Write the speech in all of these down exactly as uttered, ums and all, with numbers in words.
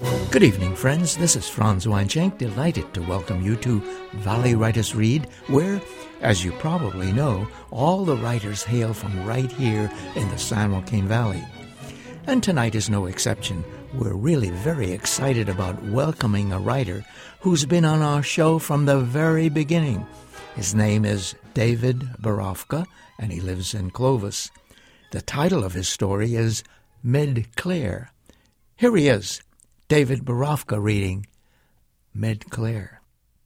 Good evening, friends. This is Franz Weinschenk, delighted to welcome you to Valley Writers Read, where, as you probably know, all the writers hail from right here in the San Joaquin Valley. And tonight is no exception. We're really very excited about welcoming a writer who's been on our show from the very beginning. His name is David Borofka, and he lives in Clovis. The title of his story is Mid-Clare. Here he is, David Borofka reading Mid-Clare.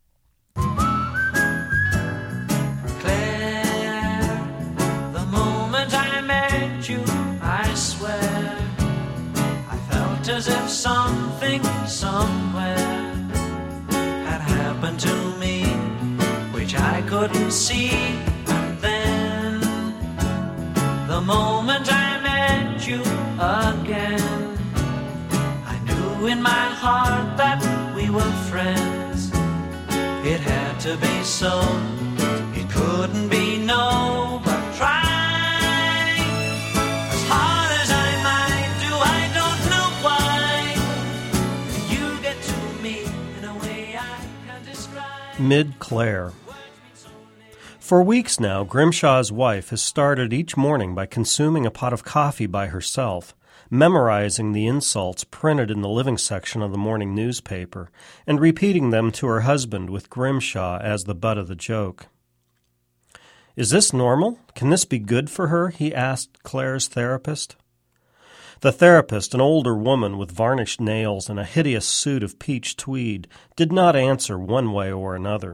Claire, the moment I met you, I swear, I felt as if something somewhere had happened to me, which I couldn't see. And then, the moment I met you again, in my heart that we were friends. It had to be so, it couldn't be no, but try as hard as I might do, I don't know why you get to me in a way I can't describe. Mid-Clare. For weeks now, Grimshaw's wife has started each morning by consuming a pot of coffee by herself, memorizing the insults printed in the living section of the morning newspaper, and repeating them to her husband with Grimshaw as the butt of the joke. "Is this normal? Can this be good for her?" he asked Claire's therapist. The therapist, an older woman with varnished nails and a hideous suit of peach tweed, did not answer one way or another.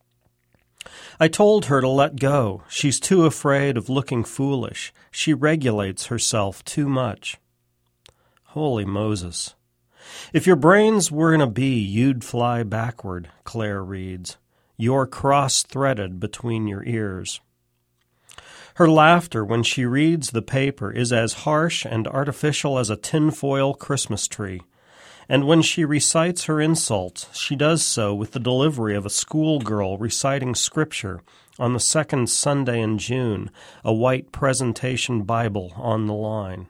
"I told her to let go. She's too afraid of looking foolish. She regulates herself too much." Holy Moses. "If your brains were in a bee, you'd fly backward," Claire reads. "You're cross-threaded between your ears." Her laughter when she reads the paper is as harsh and artificial as a tinfoil Christmas tree, and when she recites her insults, she does so with the delivery of a schoolgirl reciting scripture on the second Sunday in June, a white presentation Bible on the line.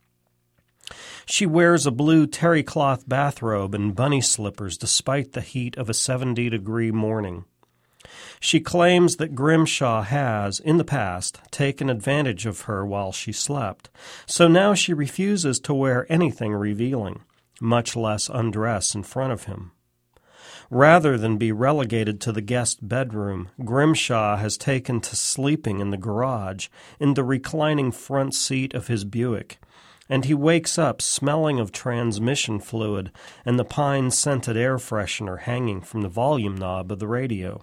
She wears a blue terry cloth bathrobe and bunny slippers despite the heat of a seventy-degree morning. She claims that Grimshaw has, in the past, taken advantage of her while she slept, so now she refuses to wear anything revealing, much less undress in front of him. Rather than be relegated to the guest bedroom, Grimshaw has taken to sleeping in the garage, in the reclining front seat of his Buick, and he wakes up smelling of transmission fluid and the pine-scented air freshener hanging from the volume knob of the radio.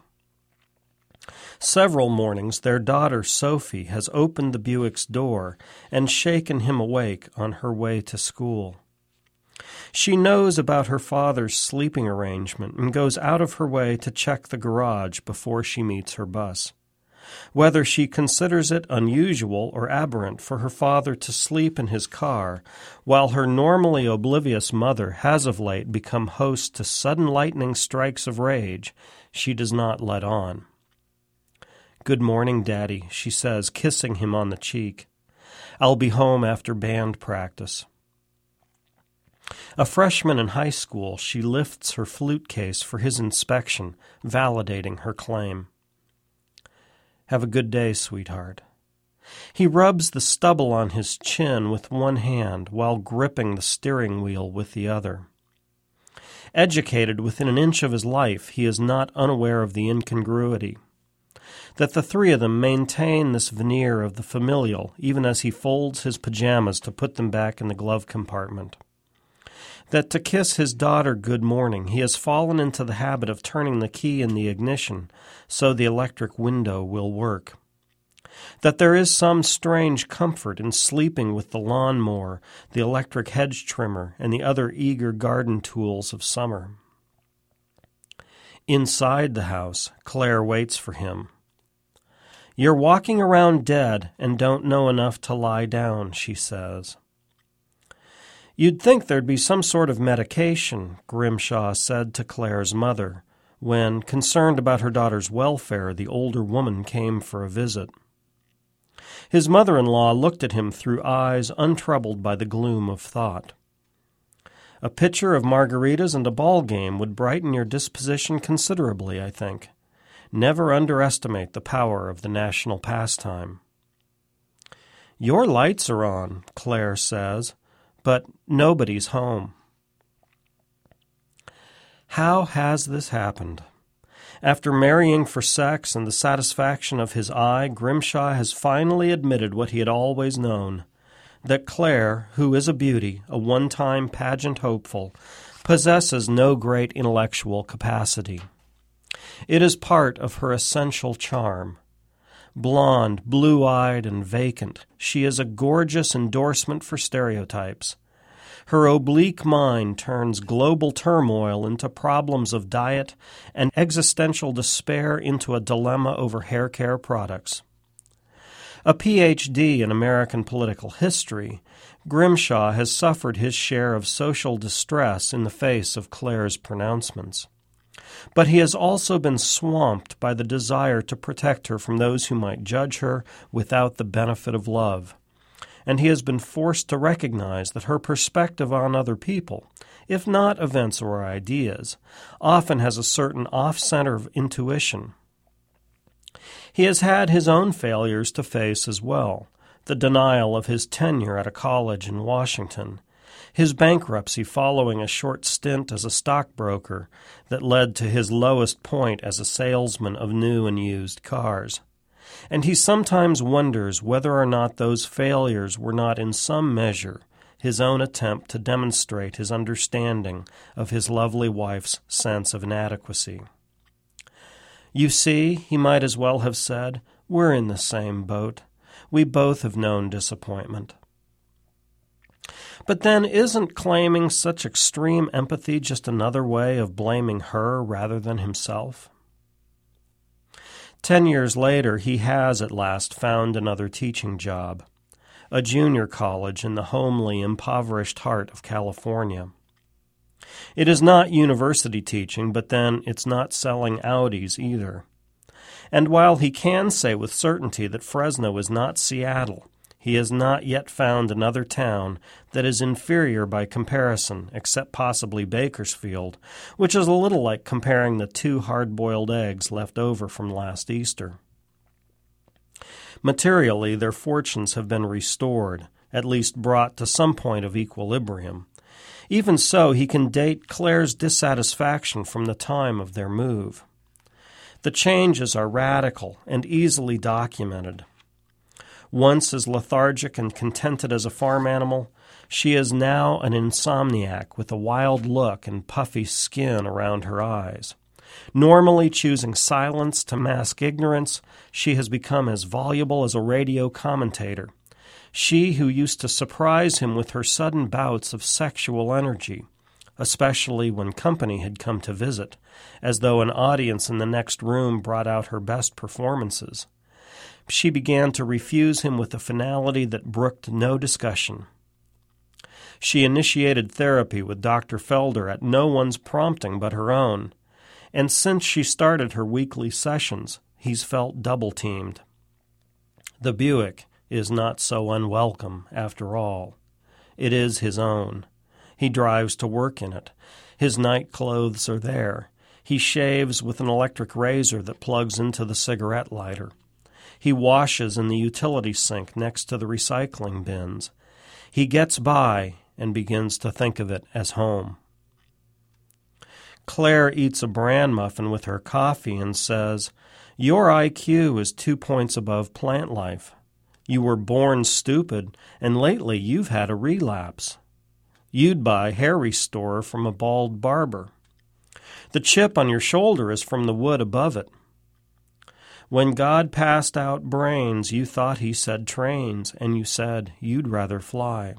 Several mornings their daughter Sophie has opened the Buick's door and shaken him awake on her way to school. She knows about her father's sleeping arrangement and goes out of her way to check the garage before she meets her bus. Whether she considers it unusual or aberrant for her father to sleep in his car, while her normally oblivious mother has of late become host to sudden lightning strikes of rage, she does not let on. "Good morning, Daddy," she says, kissing him on the cheek. "I'll be home after band practice." A freshman in high school, she lifts her flute case for his inspection, validating her claim. "Have a good day, sweetheart." He rubs the stubble on his chin with one hand while gripping the steering wheel with the other. Educated within an inch of his life, he is not unaware of the incongruity. That the three of them maintain this veneer of the familial, even as he folds his pajamas to put them back in the glove compartment. That to kiss his daughter good morning, he has fallen into the habit of turning the key in the ignition so the electric window will work. That there is some strange comfort in sleeping with the lawnmower, the electric hedge trimmer, and the other eager garden tools of summer. Inside the house, Claire waits for him. "You're walking around dead and don't know enough to lie down," she says. "You'd think there'd be some sort of medication," Grimshaw said to Claire's mother, when, concerned about her daughter's welfare, the older woman came for a visit. His mother-in-law looked at him through eyes untroubled by the gloom of thought. A pitcher of margaritas and a ball game would brighten your disposition considerably, I think. Never underestimate the power of the national pastime. Your lights are on, Claire says, but nobody's home. How has this happened? After marrying for sex and the satisfaction of his eye, Grimshaw has finally admitted what he had always known, that Claire, who is a beauty, a one-time pageant hopeful, possesses no great intellectual capacity. It is part of her essential charm. Blonde, blue-eyed, and vacant, she is a gorgeous endorsement for stereotypes. Her oblique mind turns global turmoil into problems of diet and existential despair into a dilemma over hair care products. A P H D in American political history, Grimshaw has suffered his share of social distress in the face of Claire's pronouncements. But he has also been swamped by the desire to protect her from those who might judge her without the benefit of love. And he has been forced to recognize that her perspective on other people, if not events or ideas, often has a certain off-center of intuition. He has had his own failures to face as well, the denial of his tenure at a college in Washington, his bankruptcy following a short stint as a stockbroker that led to his lowest point as a salesman of new and used cars. And he sometimes wonders whether or not those failures were not in some measure his own attempt to demonstrate his understanding of his lovely wife's sense of inadequacy. You see, he might as well have said, we're in the same boat. We both have known disappointment. But then isn't claiming such extreme empathy just another way of blaming her rather than himself? Ten years later, he has at last found another teaching job, a junior college in the homely, impoverished heart of California. It is not university teaching, but then it's not selling Audis either. And while he can say with certainty that Fresno is not Seattle, he has not yet found another town that is inferior by comparison, except possibly Bakersfield, which is a little like comparing the two hard-boiled eggs left over from last Easter. Materially, their fortunes have been restored, at least brought to some point of equilibrium. Even so, he can date Claire's dissatisfaction from the time of their move. The changes are radical and easily documented. Once as lethargic and contented as a farm animal, she is now an insomniac with a wild look and puffy skin around her eyes. Normally choosing silence to mask ignorance, she has become as voluble as a radio commentator. She who used to surprise him with her sudden bouts of sexual energy, especially when company had come to visit, as though an audience in the next room brought out her best performances. She began to refuse him with a finality that brooked no discussion. She initiated therapy with Doctor Felder at no one's prompting but her own, and since she started her weekly sessions, he's felt double-teamed. The Buick is not so unwelcome, after all. It is his own. He drives to work in it. His night clothes are there. He shaves with an electric razor that plugs into the cigarette lighter. He washes in the utility sink next to the recycling bins. He gets by and begins to think of it as home. Claire eats a bran muffin with her coffee and says, "Your I Q is two points above plant life. You were born stupid, and lately you've had a relapse. You'd buy hair restorer from a bald barber. The chip on your shoulder is from the wood above it. When God passed out brains, you thought he said trains, and you said you'd rather fly."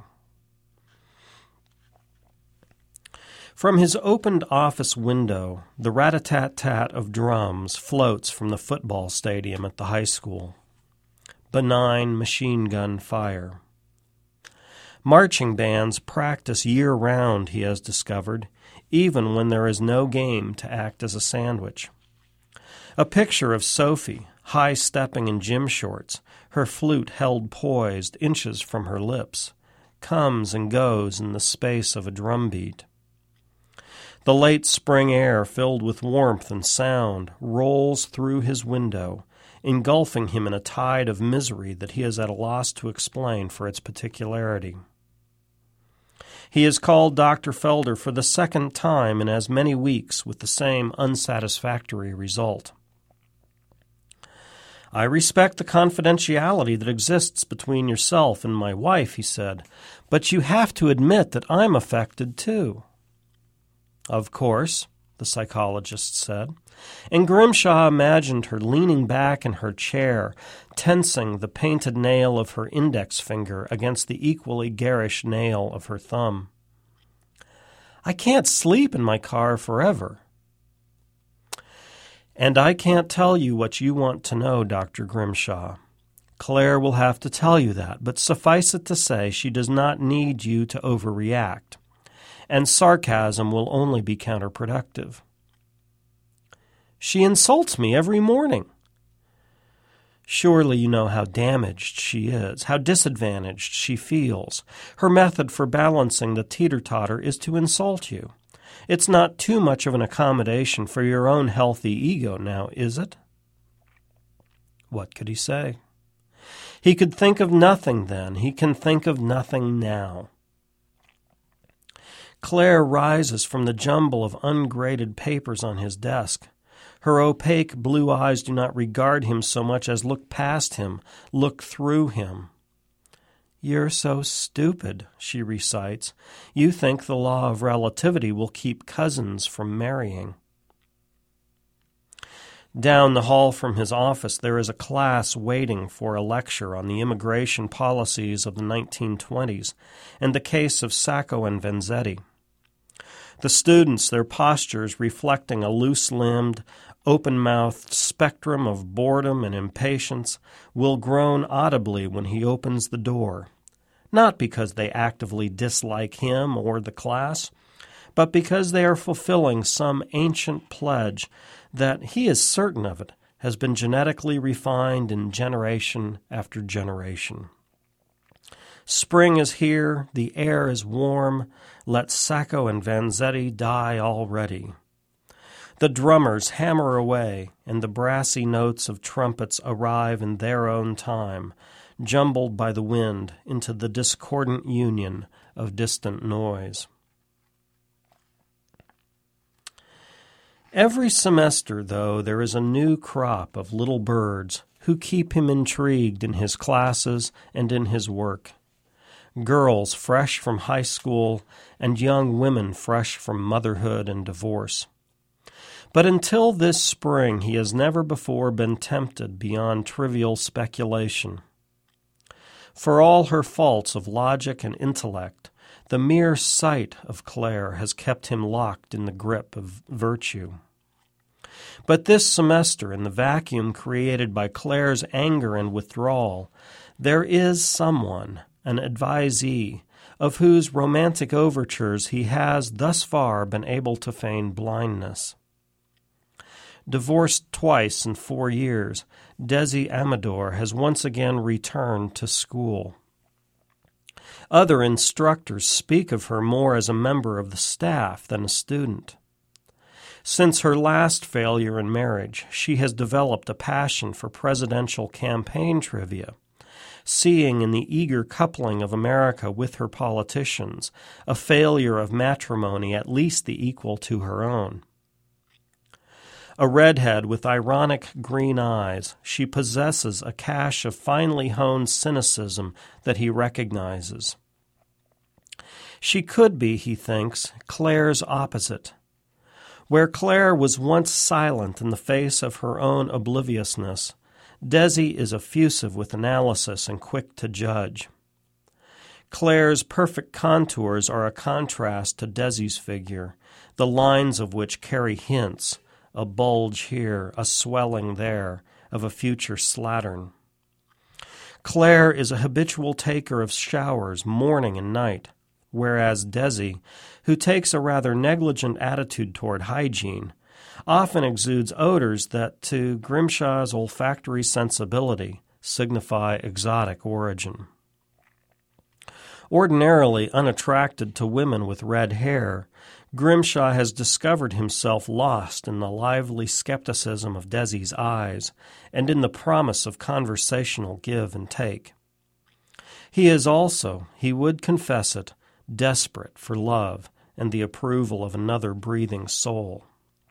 From his opened office window, the rat-a-tat-tat of drums floats from the football stadium at the high school. Benign machine gun fire. Marching bands practice year-round, he has discovered, even when there is no game to act as a sandwich. A picture of Sophie, high-stepping in gym shorts, her flute held poised inches from her lips, comes and goes in the space of a drumbeat. The late spring air, filled with warmth and sound, rolls through his window, engulfing him in a tide of misery that he is at a loss to explain for its particularity. He has called Doctor Felder for the second time in as many weeks with the same unsatisfactory result. "I respect the confidentiality that exists between yourself and my wife," he said, "but you have to admit that I'm affected too." "Of course," the psychologist said, and Grimshaw imagined her leaning back in her chair, tensing the painted nail of her index finger against the equally garish nail of her thumb. "I can't sleep in my car forever." "And I can't tell you what you want to know, Doctor Grimshaw. Claire will have to tell you that, but suffice it to say she does not need you to overreact, and sarcasm will only be counterproductive." "She insults me every morning." "Surely you know how damaged she is, how disadvantaged she feels. Her method for balancing the teeter-totter is to insult you. It's not too much of an accommodation for your own healthy ego now, is it?" What could he say? He could think of nothing then. He can think of nothing now. Claire rises from the jumble of ungraded papers on his desk. Her opaque blue eyes do not regard him so much as look past him, look through him. "You're so stupid," she recites. "You think the law of relativity will keep cousins from marrying." Down the hall from his office there is a class waiting for a lecture on the immigration policies of the nineteen twenties and the case of Sacco and Vanzetti. The students, their postures reflecting a loose-limbed, open-mouthed spectrum of boredom and impatience, will groan audibly when he opens the door, not because they actively dislike him or the class, but because they are fulfilling some ancient pledge that, he is certain of it, has been genetically refined in generation after generation. Spring is here, the air is warm, let Sacco and Vanzetti die already. The drummers hammer away, and the brassy notes of trumpets arrive in their own time, jumbled by the wind into the discordant union of distant noise. Every semester, though, there is a new crop of little birds who keep him intrigued in his classes and in his work. Girls fresh from high school and young women fresh from motherhood and divorce. But until this spring he has never before been tempted beyond trivial speculation. For all her faults of logic and intellect, the mere sight of Claire has kept him locked in the grip of virtue. But this semester, in the vacuum created by Claire's anger and withdrawal, there is someone, an advisee, of whose romantic overtures he has thus far been able to feign blindness. Divorced twice in four years, Desi Amador has once again returned to school. Other instructors speak of her more as a member of the staff than a student. Since her last failure in marriage, she has developed a passion for presidential campaign trivia, seeing in the eager coupling of America with her politicians a failure of matrimony at least the equal to her own. A redhead with ironic green eyes, she possesses a cache of finely honed cynicism that he recognizes. She could be, he thinks, Claire's opposite. Where Claire was once silent in the face of her own obliviousness, Desi is effusive with analysis and quick to judge. Claire's perfect contours are a contrast to Desi's figure, the lines of which carry hints, a bulge here, a swelling there, of a future slattern. Claire is a habitual taker of showers morning and night, whereas Desi, who takes a rather negligent attitude toward hygiene, often exudes odors that, to Grimshaw's olfactory sensibility, signify exotic origin. Ordinarily unattracted to women with red hair, Grimshaw has discovered himself lost in the lively skepticism of Desi's eyes and in the promise of conversational give and take. He is also, he would confess it, desperate for love and the approval of another breathing soul.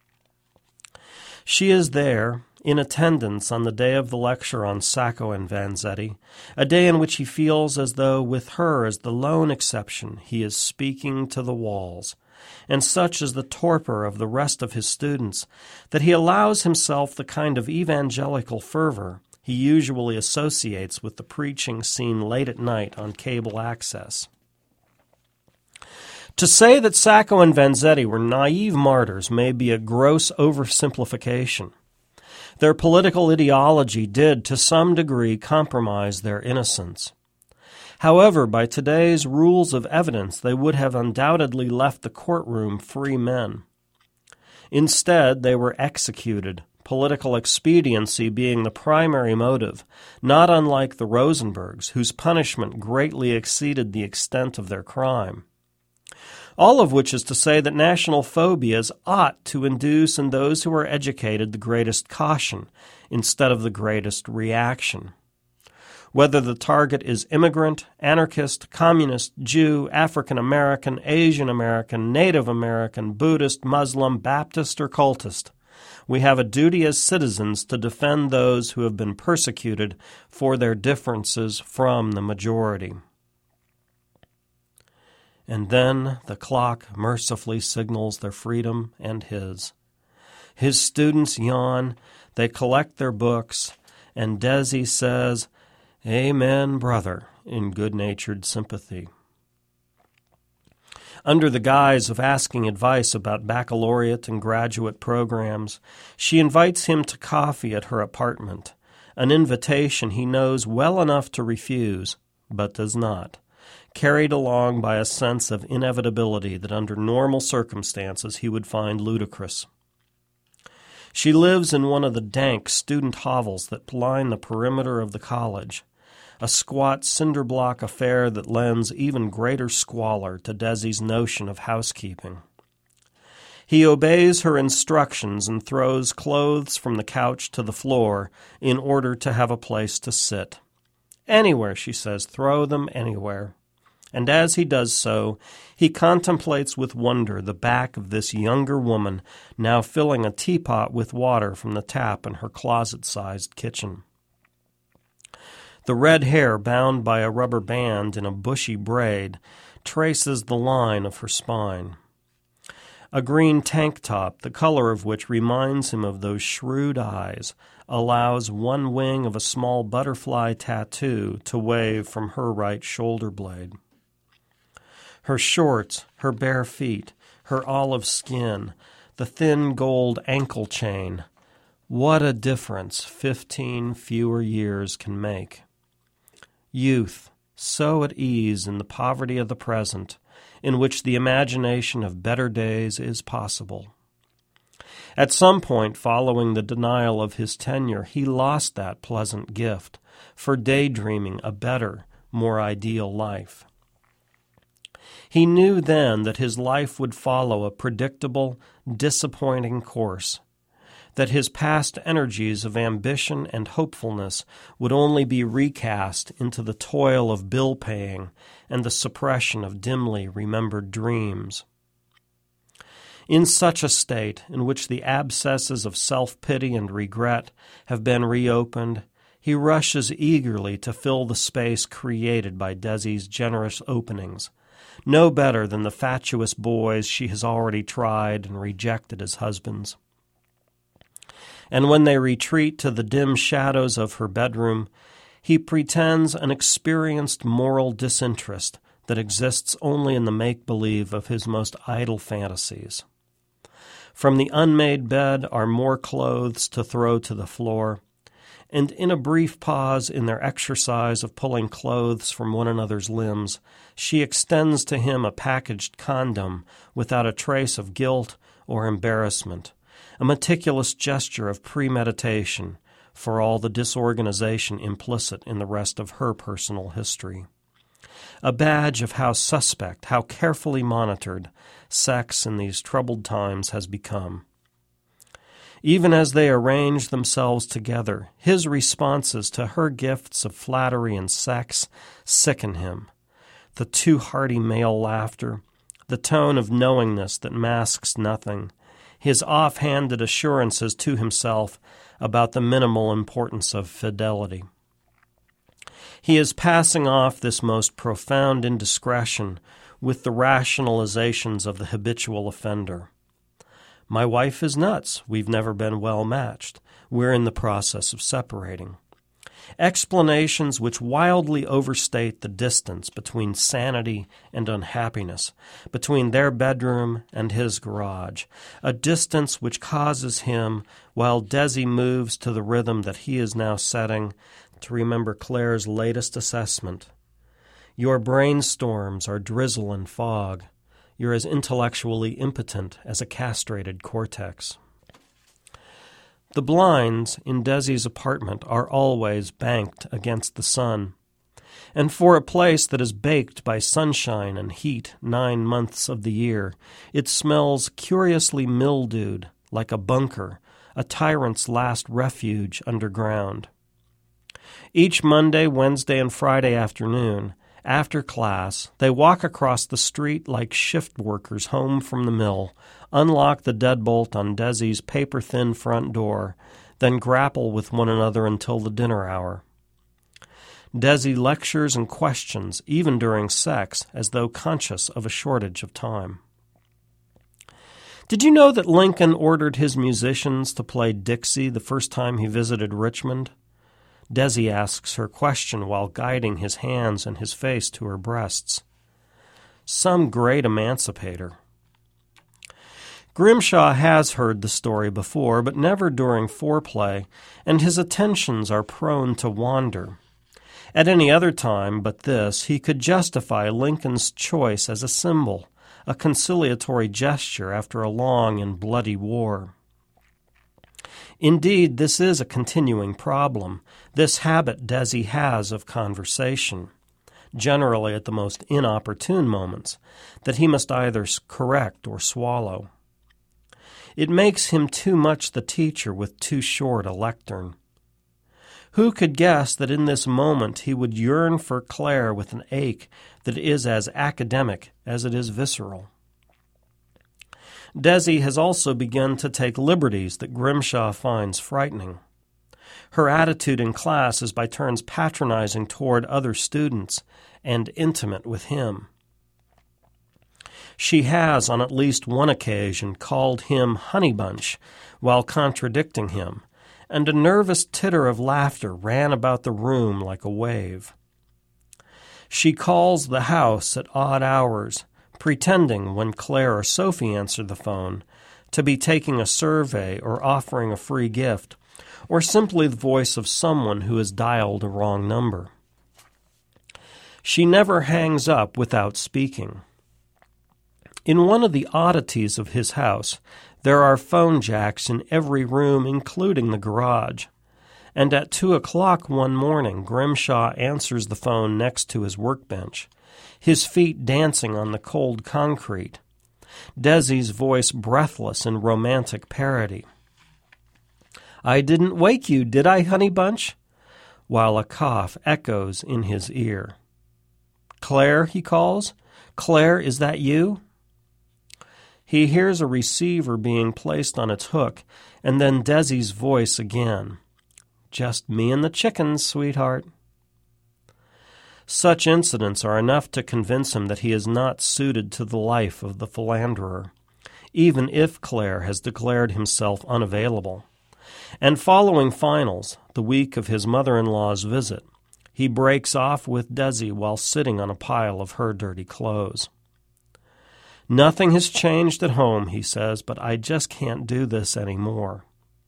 She is there, in attendance on the day of the lecture on Sacco and Vanzetti, a day in which he feels as though with her as the lone exception he is speaking to the walls, and such is the torpor of the rest of his students that he allows himself the kind of evangelical fervor he usually associates with the preaching seen late at night on cable access. To say that Sacco and Vanzetti were naive martyrs may be a gross oversimplification. Their political ideology did, to some degree, compromise their innocence. However, by today's rules of evidence, they would have undoubtedly left the courtroom free men. Instead, they were executed, political expediency being the primary motive, not unlike the Rosenbergs, whose punishment greatly exceeded the extent of their crime. All of which is to say that national phobias ought to induce in those who are educated the greatest caution instead of the greatest reaction. Whether the target is immigrant, anarchist, communist, Jew, African American, Asian American, Native American, Buddhist, Muslim, Baptist, or cultist, we have a duty as citizens to defend those who have been persecuted for their differences from the majority. And then the clock mercifully signals their freedom and his. His students yawn, they collect their books, and Desi says, "Amen, brother," in good-natured sympathy. Under the guise of asking advice about baccalaureate and graduate programs, she invites him to coffee at her apartment, an invitation he knows well enough to refuse, but does not, carried along by a sense of inevitability that under normal circumstances he would find ludicrous. She lives in one of the dank student hovels that line the perimeter of the college, a squat cinder-block affair that lends even greater squalor to Desi's notion of housekeeping. He obeys her instructions and throws clothes from the couch to the floor in order to have a place to sit. Anywhere, she says, throw them anywhere. And as he does so, he contemplates with wonder the back of this younger woman now filling a teapot with water from the tap in her closet-sized kitchen. The red hair, bound by a rubber band in a bushy braid, traces the line of her spine. A green tank top, the color of which reminds him of those shrewd eyes, allows one wing of a small butterfly tattoo to wave from her right shoulder blade. Her shorts, her bare feet, her olive skin, the thin gold ankle chain. What a difference fifteen fewer years can make. Youth, so at ease in the poverty of the present, in which the imagination of better days is possible. At some point following the denial of his tenure, he lost that pleasant gift for daydreaming a better, more ideal life. He knew then that his life would follow a predictable, disappointing course, that his past energies of ambition and hopefulness would only be recast into the toil of bill-paying and the suppression of dimly remembered dreams. In such a state, in which the abscesses of self-pity and regret have been reopened, he rushes eagerly to fill the space created by Desi's generous openings, no better than the fatuous boys she has already tried and rejected as husbands. And when they retreat to the dim shadows of her bedroom, he pretends an experienced moral disinterest that exists only in the make-believe of his most idle fantasies. From the unmade bed are more clothes to throw to the floor, and in a brief pause in their exercise of pulling clothes from one another's limbs, she extends to him a packaged condom without a trace of guilt or embarrassment, a meticulous gesture of premeditation for all the disorganization implicit in the rest of her personal history. A badge of how suspect, how carefully monitored, sex in these troubled times has become. Even as they arrange themselves together, his responses to her gifts of flattery and sex sicken him. The too hearty male laughter, the tone of knowingness that masks nothing, his off-handed assurances to himself about the minimal importance of fidelity. He is passing off this most profound indiscretion with the rationalizations of the habitual offender. My wife is nuts. We've never been well matched. We're in the process of separating. Explanations which wildly overstate the distance between sanity and unhappiness, between their bedroom and his garage, a distance which causes him, while Desi moves to the rhythm that he is now setting, to remember Claire's latest assessment. Your brainstorms are drizzle and fog. You're as intellectually impotent as a castrated cortex. The blinds in Desi's apartment are always banked against the sun, and for a place that is baked by sunshine and heat nine months of the year, it smells curiously mildewed, like a bunker, a tyrant's last refuge underground. Each Monday, Wednesday, and Friday afternoon, after class, they walk across the street like shift workers home from the mill, unlock the deadbolt on Desi's paper-thin front door, then grapple with one another until the dinner hour. Desi lectures and questions, even during sex, as though conscious of a shortage of time. Did you know that Lincoln ordered his musicians to play Dixie the first time he visited Richmond? Desi asks her question while guiding his hands and his face to her breasts. Some great emancipator. Grimshaw has heard the story before, but never during foreplay, and his attentions are prone to wander. At any other time but this, he could justify Lincoln's choice as a symbol, a conciliatory gesture after a long and bloody war. Indeed, this is a continuing problem, this habit Desi has of conversation, generally at the most inopportune moments, that he must either correct or swallow. It makes him too much the teacher with too short a lectern. Who could guess that in this moment he would yearn for Claire with an ache that is as academic as it is visceral? Desi has also begun to take liberties that Grimshaw finds frightening. Her attitude in class is by turns patronizing toward other students and intimate with him. She has, on at least one occasion, called him Honey Bunch while contradicting him, and a nervous titter of laughter ran about the room like a wave. She calls the house at odd hours, pretending, when Claire or Sophie answer the phone, to be taking a survey or offering a free gift, or simply the voice of someone who has dialed a wrong number. She never hangs up without speaking. In one of the oddities of his house, there are phone jacks in every room, including the garage, and at two o'clock one morning Grimshaw answers the phone next to his workbench, his feet dancing on the cold concrete, Desi's voice breathless in romantic parody. "I didn't wake you, did I, Honey Bunch?" while a cough echoes in his ear. "Claire," he calls. "Claire, is that you?" He hears a receiver being placed on its hook, and then Desi's voice again. "Just me and the chickens, sweetheart." Such incidents are enough to convince him that he is not suited to the life of the philanderer, even if Claire has declared himself unavailable. And following finals, the week of his mother-in-law's visit, he breaks off with Desi while sitting on a pile of her dirty clothes. "Nothing has changed at home," he says, "but I just can't do this anymore."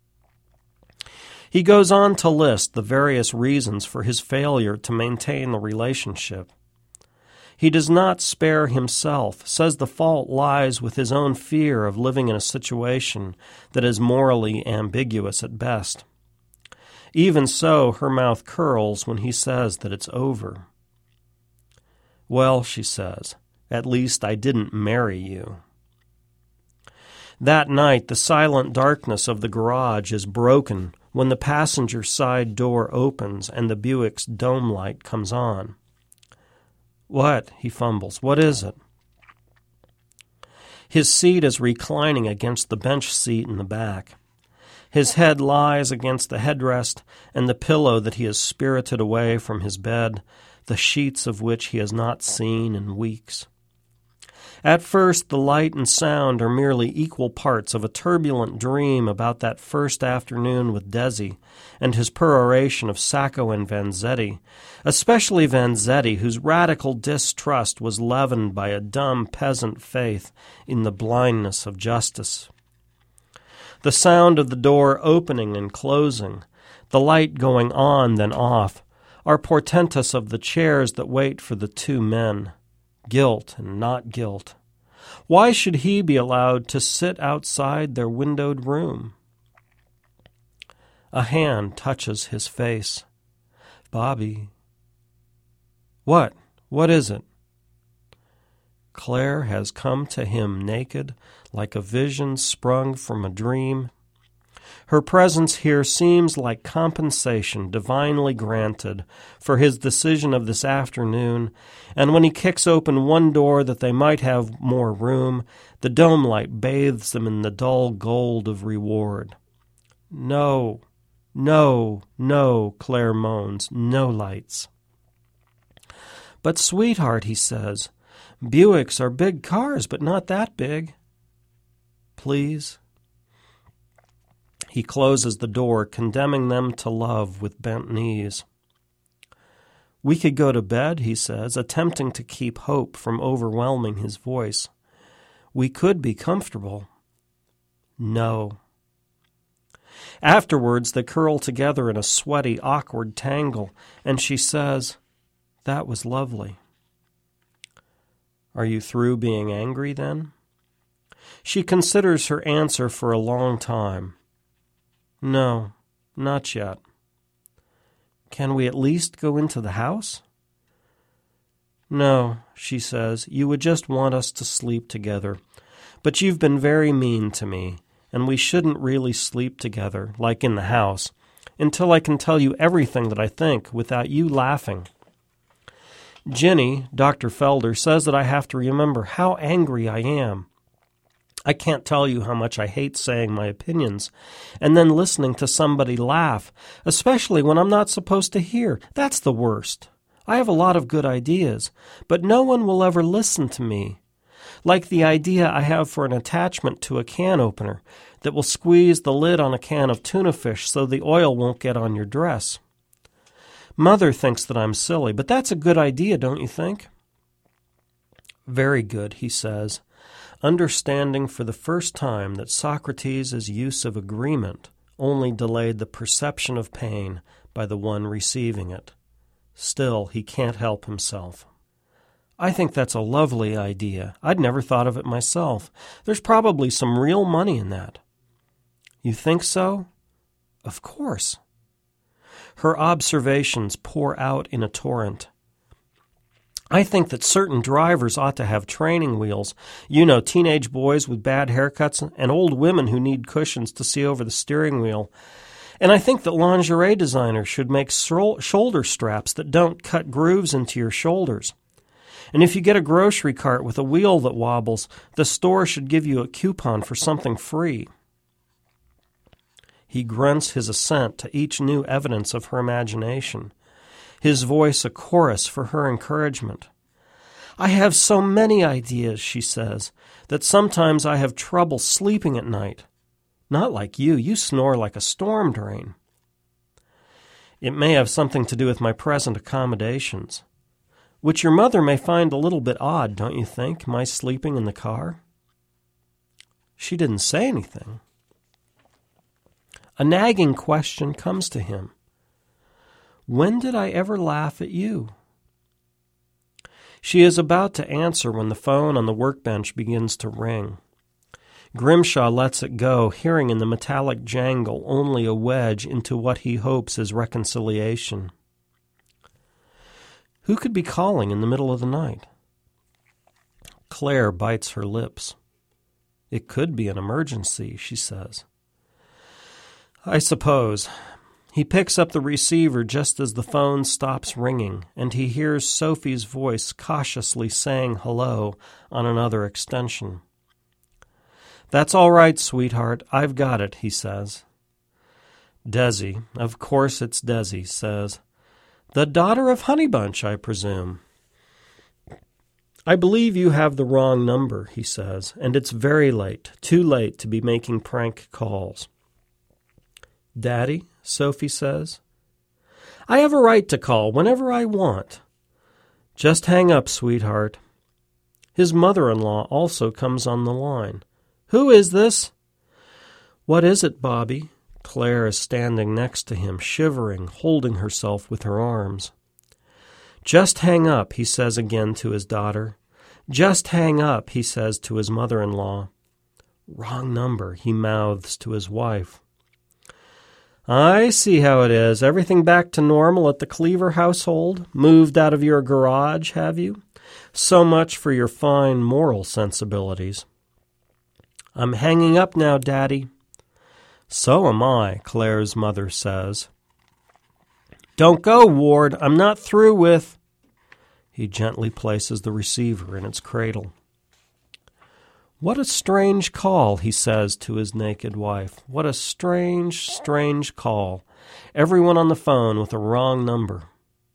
He goes on to list the various reasons for his failure to maintain the relationship. He does not spare himself, says the fault lies with his own fear of living in a situation that is morally ambiguous at best. Even so, her mouth curls when he says that it's over. Well, she says, at least I didn't marry you. That night, the silent darkness of the garage is broken when the passenger side door opens and the Buick's dome light comes on. What? He fumbles. What is it? His seat is reclining against the bench seat in the back. His head lies against the headrest and the pillow that he has spirited away from his bed, the sheets of which he has not seen in weeks. At first, the light and sound are merely equal parts of a turbulent dream about that first afternoon with Desi and his peroration of Sacco and Vanzetti, especially Vanzetti, whose radical distrust was leavened by a dumb peasant faith in the blindness of justice. The sound of the door opening and closing, the light going on then off, are portentous of the chairs that wait for the two men. Guilt and not guilt. Why should he be allowed to sit outside their windowed room? A hand touches his face. Bobby. What? What is it? Claire has come to him naked, like a vision sprung from a dream. Her presence here seems like compensation divinely granted for his decision of this afternoon, and when he kicks open one door that they might have more room, the dome light bathes them in the dull gold of reward. No, no, no, Claire moans, no lights. But, sweetheart, he says, Buicks are big cars, but not that big. Please. He closes the door, condemning them to love with bent knees. We could go to bed, he says, attempting to keep hope from overwhelming his voice. We could be comfortable. No. Afterwards, they curl together in a sweaty, awkward tangle, and she says, That was lovely. Are you through being angry, then? She considers her answer for a long time. No, not yet. Can we at least go into the house? No, she says, you would just want us to sleep together. But you've been very mean to me, and we shouldn't really sleep together, like in the house, until I can tell you everything that I think without you laughing. Ginny, Doctor Felder, says that I have to remember how angry I am. I can't tell you how much I hate saying my opinions, and then listening to somebody laugh, especially when I'm not supposed to hear. That's the worst. I have a lot of good ideas, but no one will ever listen to me. Like the idea I have for an attachment to a can opener that will squeeze the lid on a can of tuna fish so the oil won't get on your dress. Mother thinks that I'm silly, but that's a good idea, don't you think? Very good, he says, understanding for the first time that Socrates' use of agreement only delayed the perception of pain by the one receiving it. Still, he can't help himself. I think that's a lovely idea. I'd never thought of it myself. There's probably some real money in that. You think so? Of course. Her observations pour out in a torrent. I think that certain drivers ought to have training wheels. You know, teenage boys with bad haircuts and old women who need cushions to see over the steering wheel. And I think that lingerie designers should make shoulder straps that don't cut grooves into your shoulders. And if you get a grocery cart with a wheel that wobbles, the store should give you a coupon for something free. He grunts his assent to each new evidence of her imagination, his voice a chorus for her encouragement. I have so many ideas, she says, that sometimes I have trouble sleeping at night. Not like you. You snore like a storm drain. It may have something to do with my present accommodations, which your mother may find a little bit odd, don't you think, my sleeping in the car? She didn't say anything. A nagging question comes to him. When did I ever laugh at you? She is about to answer when the phone on the workbench begins to ring. Grimshaw lets it go, hearing in the metallic jangle only a wedge into what he hopes is reconciliation. Who could be calling in the middle of the night? Claire bites her lips. It could be an emergency, she says. I suppose. He picks up the receiver just as the phone stops ringing, and he hears Sophie's voice cautiously saying hello on another extension. That's all right, sweetheart. I've got it, he says. Desi, of course it's Desi, says, the daughter of Honeybunch, I presume. I believe you have the wrong number, he says, and it's very late, too late to be making prank calls. Daddy, Sophie says, I have a right to call whenever I want. Just hang up, sweetheart. His mother-in-law also comes on the line. Who is this? What is it, Bobby? Claire is standing next to him, shivering, holding herself with her arms. Just hang up, he says again to his daughter. Just hang up, he says to his mother-in-law. Wrong number, he mouths to his wife. I see how it is. Everything back to normal at the Cleaver household? Moved out of your garage, have you? So much for your fine moral sensibilities. I'm hanging up now, Daddy. So am I, Claire's mother says. Don't go, Ward. I'm not through with... He gently places the receiver in its cradle. What a strange call, he says to his naked wife. What a strange, strange call. Everyone on the phone with a wrong number.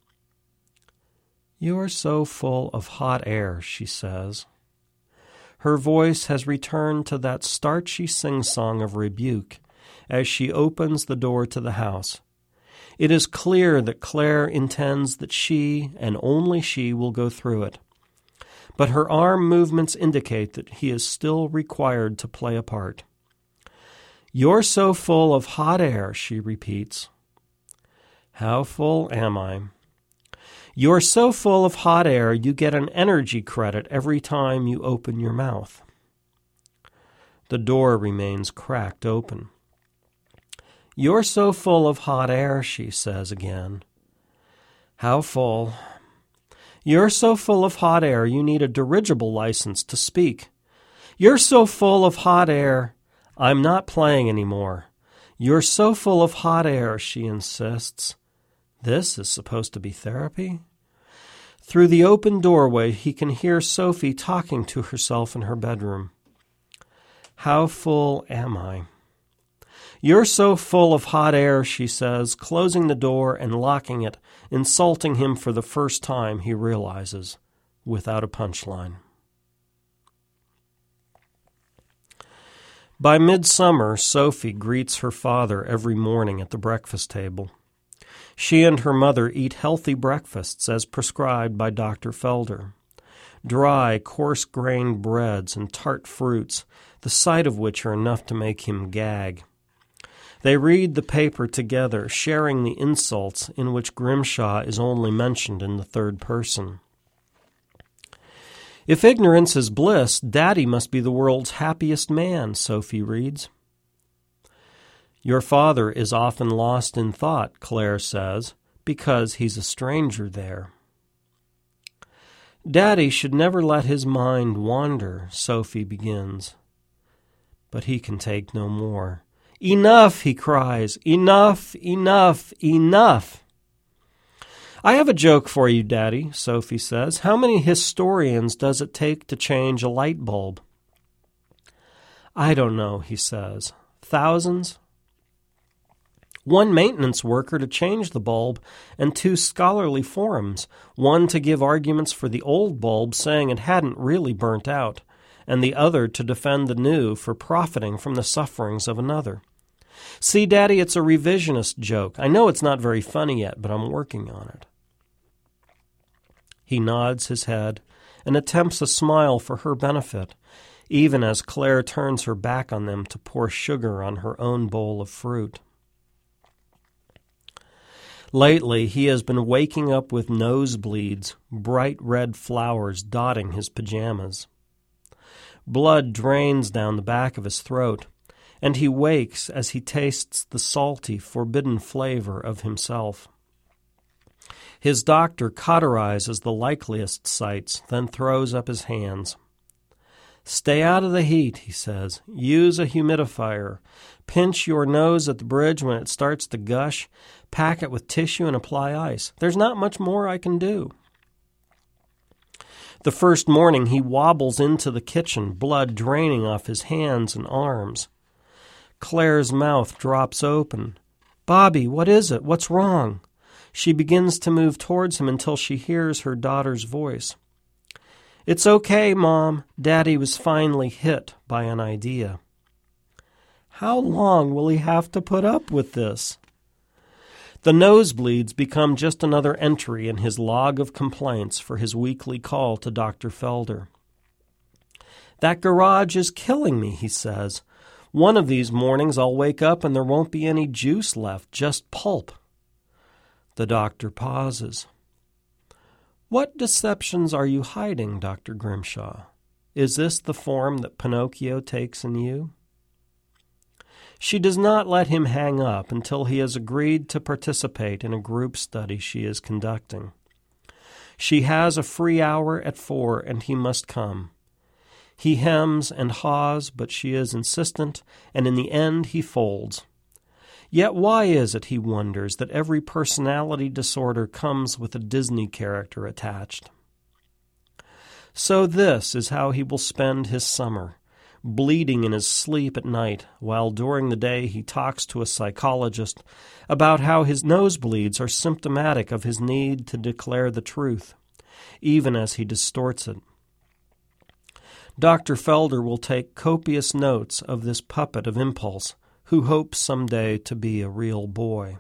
You're so full of hot air, she says. Her voice has returned to that starchy sing-song of rebuke as she opens the door to the house. It is clear that Claire intends that she, and only she, will go through it. But her arm movements indicate that he is still required to play a part. You're so full of hot air, she repeats. How full am I? You're so full of hot air you get an energy credit every time you open your mouth. The door remains cracked open. You're so full of hot air, she says again. How full? You're so full of hot air you need a dirigible license to speak. You're so full of hot air. I'm not playing anymore. You're so full of hot air, she insists. This is supposed to be therapy? Through the open doorway, he can hear Sophie talking to herself in her bedroom. How full am I? You're so full of hot air, she says, closing the door and locking it, insulting him for the first time, he realizes, without a punchline. By midsummer, Sophie greets her father every morning at the breakfast table. She and her mother eat healthy breakfasts as prescribed by Doctor Felder. Dry, coarse-grained breads and tart fruits, the sight of which are enough to make him gag. They read the paper together, sharing the insults in which Grimshaw is only mentioned in the third person. If ignorance is bliss, Daddy must be the world's happiest man, Sophie reads. Your father is often lost in thought, Claire says, because he's a stranger there. Daddy should never let his mind wander, Sophie begins. But he can take no more. Enough, he cries. Enough, enough, enough. I have a joke for you, Daddy, Sophie says. How many historians does it take to change a light bulb? I don't know, he says. Thousands? One maintenance worker to change the bulb, and two scholarly forums, one to give arguments for the old bulb saying it hadn't really burnt out, and the other to defend the new for profiting from the sufferings of another. See, Daddy, it's a revisionist joke. I know it's not very funny yet, but I'm working on it. He nods his head and attempts a smile for her benefit, even as Claire turns her back on them to pour sugar on her own bowl of fruit. Lately, he has been waking up with nosebleeds, bright red flowers dotting his pajamas. Blood drains down the back of his throat, and he wakes as he tastes the salty, forbidden flavor of himself. His doctor cauterizes the likeliest sites, then throws up his hands. "Stay out of the heat," he says. "Use a humidifier. Pinch your nose at the bridge when it starts to gush. Pack it with tissue and apply ice. There's not much more I can do." The first morning he wobbles into the kitchen, blood draining off his hands and arms. Claire's mouth drops open. "Bobby, what is it? What's wrong?" She begins to move towards him until she hears her daughter's voice. "It's okay, Mom. Daddy was finally hit by an idea." How long will he have to put up with this? The nosebleeds become just another entry in his log of complaints for his weekly call to Doctor Felder. "That garage is killing me," he says. "One of these mornings I'll wake up and there won't be any juice left, just pulp." The doctor pauses. "What deceptions are you hiding, Doctor Grimshaw? Is this the form that Pinocchio takes in you?" She does not let him hang up until he has agreed to participate in a group study she is conducting. She has a free hour at four, and he must come. He hems and haws, but she is insistent, and in the end he folds. Yet why is it, he wonders, that every personality disorder comes with a Disney character attached? So this is how he will spend his summer, bleeding in his sleep at night, while during the day he talks to a psychologist about how his nosebleeds are symptomatic of his need to declare the truth, even as he distorts it. Doctor Felder will take copious notes of this puppet of impulse, who hopes someday to be a real boy.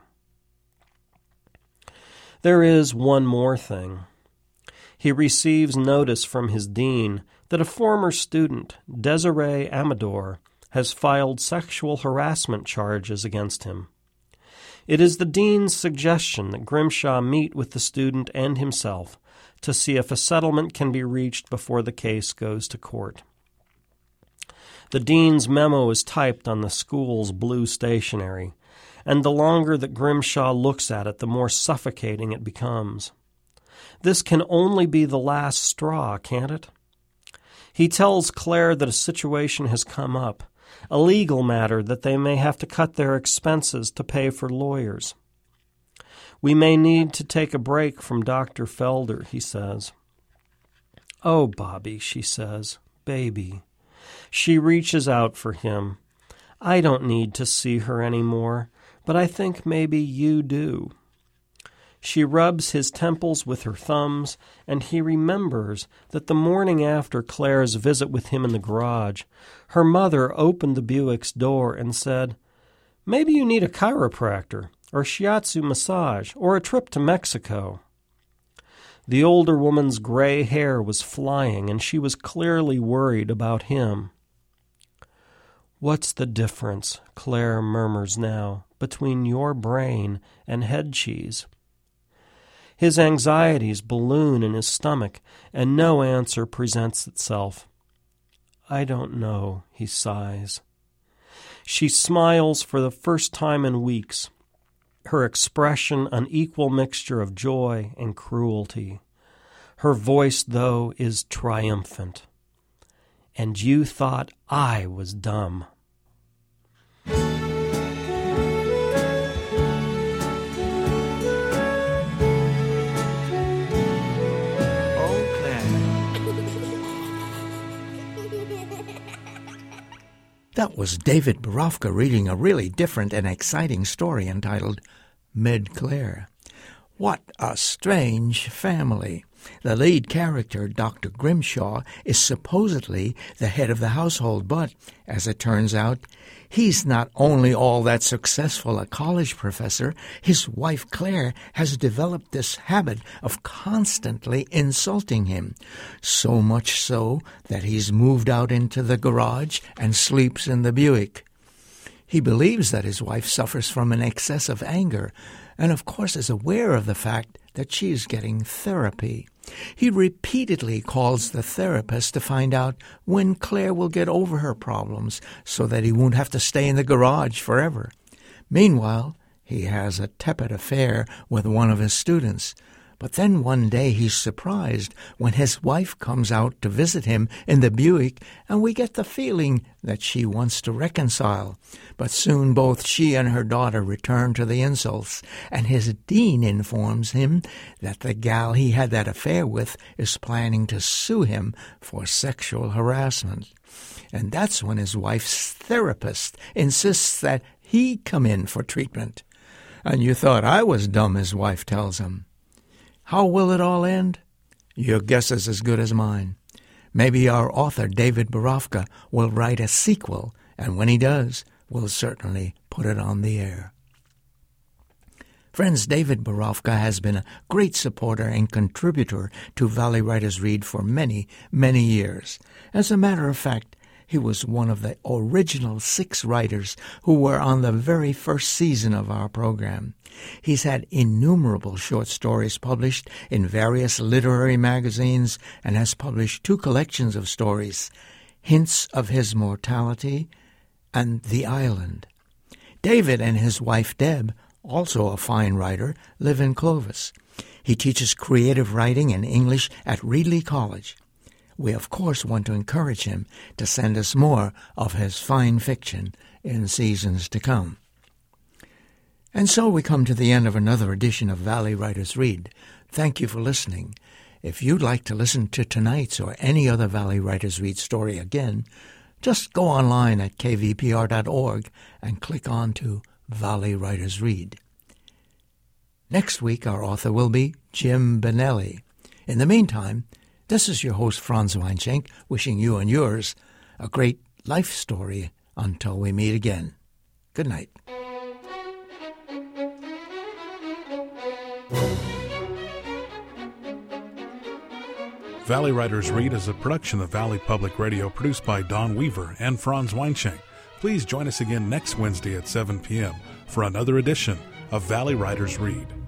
There is one more thing. He receives notice from his dean that a former student, Desiree Amador, has filed sexual harassment charges against him. It is the dean's suggestion that Grimshaw meet with the student and himself to see if a settlement can be reached before the case goes to court. The dean's memo is typed on the school's blue stationery, and the longer that Grimshaw looks at it, the more suffocating it becomes. This can only be the last straw, can't it? He tells Claire that a situation has come up, a legal matter that they may have to cut their expenses to pay for lawyers. "We may need to take a break from Doctor Felder," he says. "Oh, Bobby," she says, "baby." She reaches out for him. "I don't need to see her any more, but I think maybe you do." She rubs his temples with her thumbs, and he remembers that the morning after Claire's visit with him in the garage, her mother opened the Buick's door and said, "Maybe you need a chiropractor, or shiatsu massage, or a trip to Mexico." The older woman's gray hair was flying, and she was clearly worried about him. "What's the difference," Claire murmurs now, "between your brain and head cheese?" His anxieties balloon in his stomach, and no answer presents itself. "I don't know," he sighs. She smiles for the first time in weeks, her expression an equal mixture of joy and cruelty. Her voice, though, is triumphant. "And you thought I was dumb." That was David Borofka reading a really different and exciting story entitled Mid-Claire. What a strange family. The lead character, Doctor Grimshaw, is supposedly the head of the household, but, as it turns out, he's not only all that successful a college professor, his wife Claire has developed this habit of constantly insulting him, so much so that he's moved out into the garage and sleeps in the Buick. He believes that his wife suffers from an excess of anger, and of course is aware of the fact that she is getting therapy. He repeatedly calls the therapist to find out when Claire will get over her problems so that he won't have to stay in the garage forever. Meanwhile, He has a tepid affair with one of his students. But then one day he's surprised when his wife comes out to visit him in the Buick, and we get the feeling that she wants to reconcile. But soon both she and her daughter return to the insults, and his dean informs him that the gal he had that affair with is planning to sue him for sexual harassment. And that's when his wife's therapist insists that he come in for treatment. And you thought I was dumb, his wife tells him. How will it all end? Your guess is as good as mine. Maybe our author, David Borofka, will write a sequel, and when he does, we'll certainly put it on the air. Friends, David Borofka has been a great supporter and contributor to Valley Writers Read for many, many years. As a matter of fact, he was one of the original six writers who were on the very first season of our program. He's had innumerable short stories published in various literary magazines and has published two collections of stories, Hints of His Mortality and The Island. David and his wife Deb, also a fine writer, live in Clovis. He teaches creative writing and English at Reedley College. We, of course, want to encourage him to send us more of his fine fiction in seasons to come. And so we come to the end of another edition of Valley Writers Read. Thank you for listening. If you'd like to listen to tonight's or any other Valley Writers Read story again, just go online at k v p r dot org and click on to Valley Writers Read. Next week, our author will be Jim Benelli. In the meantime, this is your host, Franz Weinschenk, wishing you and yours a great life story until we meet again. Good night. Valley Writers Read is a production of Valley Public Radio produced by Don Weaver and Franz Weinschenk. Please join us again next Wednesday at seven p.m. for another edition of Valley Writers Read.